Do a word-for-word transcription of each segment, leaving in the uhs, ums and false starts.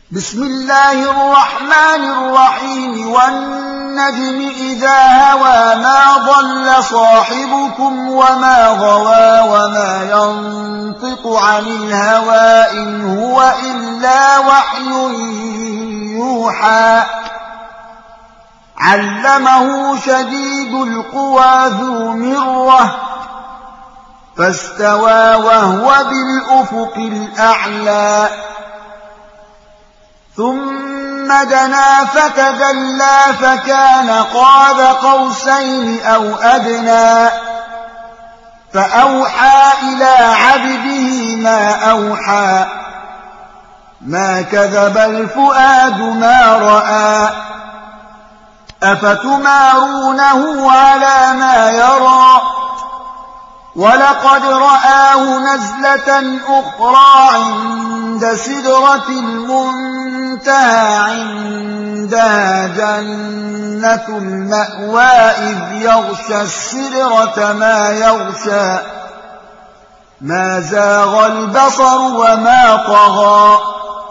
بسم الله الرحمن الرحيم والنجم إذا هوى ما ضل صاحبكم وما غوى وما ينطق عن الهوى إن هو إلا وحي يوحى علمه شديد القوى ذو مرة فاستوى وهو بالأفق الأعلى ثم دنا فتدلى فكان قاب قوسين أو أدنى فأوحى إلى عبده ما أوحى ما كذب الفؤاد ما رأى أفتمارونه على ما يرى ولقد رآه نزلة أخرى عند سدرة المنتهى عندها جنة المأوى إذ يغشى السدرة ما يغشى ما زاغ البصر وما طغى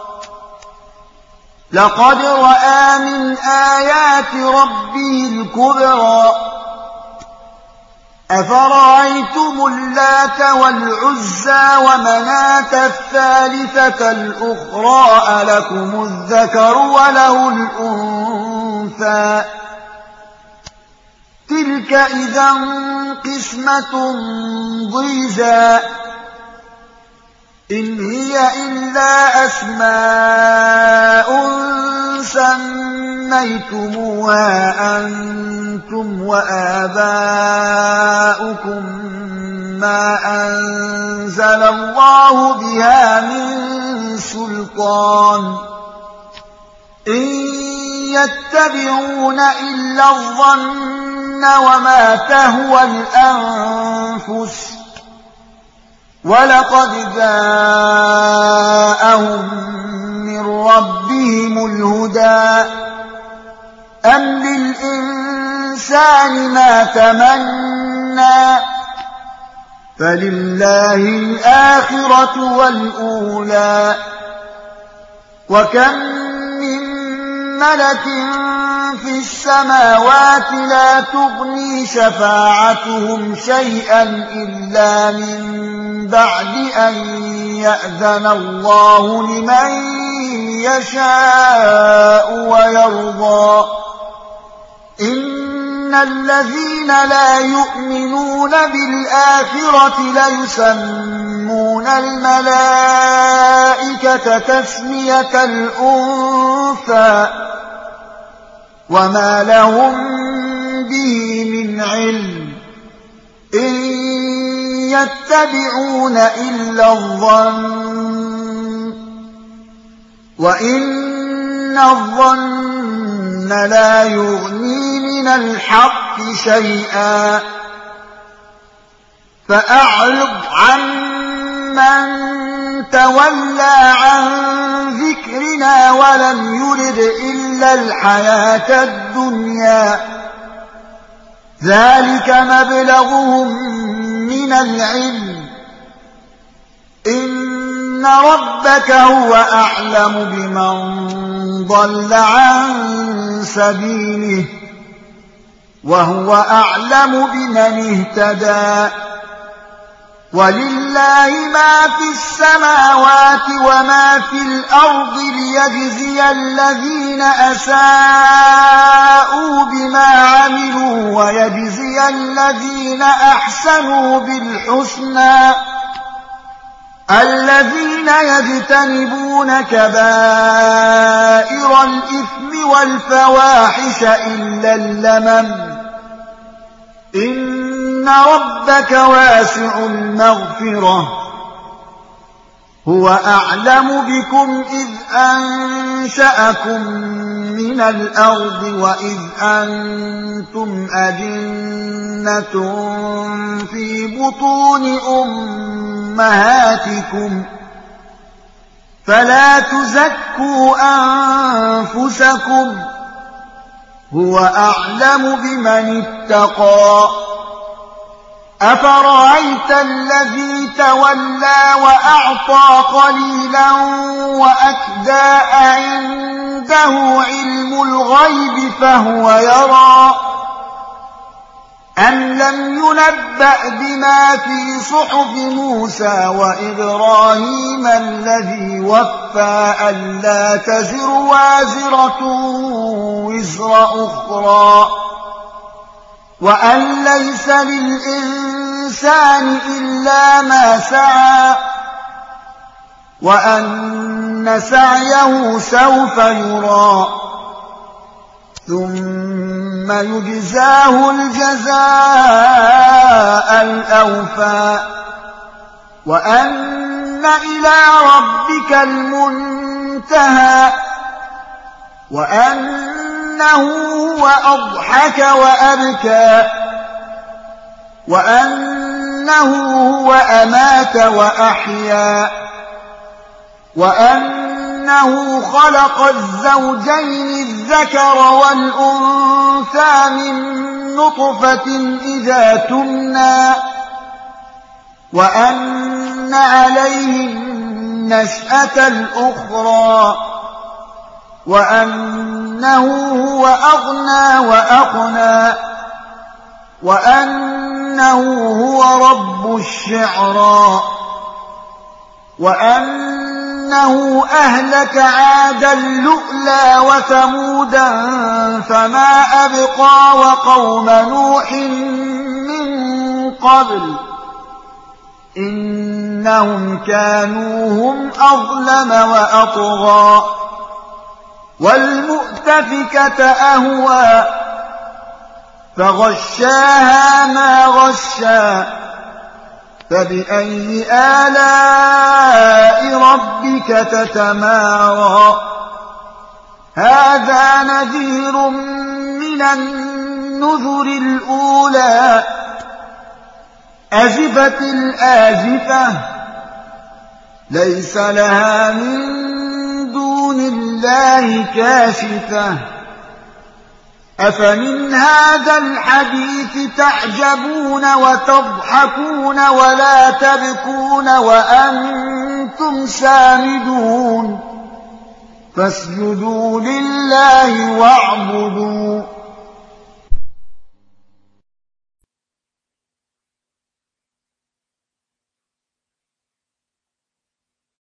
لقد رأى من آيات ربه الكبرى أفرأيتم اللات والعزى ومناة الثالثة الأخرى ألكم الذكر وله الأنثى تلك إذا قسمة ضيزى إن هي إلا أسماء سميتموها أنتم وآباؤكم ما أنزل الله بها من سلطان إن يتبعون إلا الظن وما تهوى الأنفس ولقد جاءهم من ربهم الهدى أم للإنسان ما تمنى فلله الآخرة والأولى وكم من ملك في السماوات لا تغني شفاعتهم شيئا إلا من بعد أن يأذن الله لمن يشاء ويرضى إن الذين لا يؤمنون بالآخرة ليسمون الملائكة تسمية الأنثى وما لهم به من علم إن يتبعون إلا الظن وإن الظن لا يغني من الحق شيئا فأعرض عمن تولى عن ذكرنا ولم يرد إلا الحياة الدنيا ذلك مبلغهم من العلم إن ربك هو أعلم بمن ضل عن سبيله وهو أعلم بمن اهتدى ولله ما في السماوات وما في الأرض ليجزي الذين أساءوا بما عملوا ويجزي الذين أحسنوا بالحسنى الذين يجتنبون كبائر الإثم والفواحش إلا اللمم إن ربك واسع المغفرة هو أعلم بكم إذ أنشأكم من الأرض وإذ أنتم أجنة في بطون أمهاتكم فلا تزكوا أنفسكم هو أعلم بمن اتقى أفرأيت الذي تولى وأعطى قليلا وأكدى عنده علم الغيب فهو يرى أم لم ينبأ بما في صحف موسى وإبراهيم الذي وفى ألا تزر وازرة وزر أخرى وأن ليس للإنسان إلا ما سعى وأن سعيه سوف يرى ثم يجزاه الجزاء الأوفى وأن إلى ربك المنتهى وأنه هو أضحك وأبكى وأنه هو أمات وأحيا وأنه خلق الزوجين الذكر والأنثى من نطفة إذا تمنى وأن عليه النشأة الأخرى وأنه هو أغنى وأقنى وأنه هو رب الشعرى وأنه أهلك عادا الأولى وثمودا فما أبقى وقوم نوح من قبل إنهم كانوا هم أظلم وأطغى والمؤتفكة أهوى فغشاها ما غشى فبأي آلاء ربك تتمارى هذا نذير من النذر الأولى أزفت الآزفة ليس لها من دون الله كاشفة أفمن هذا الحديث تعجبون وتضحكون ولا تبكون وأنتم سامدون فاسجدوا لله واعبدوا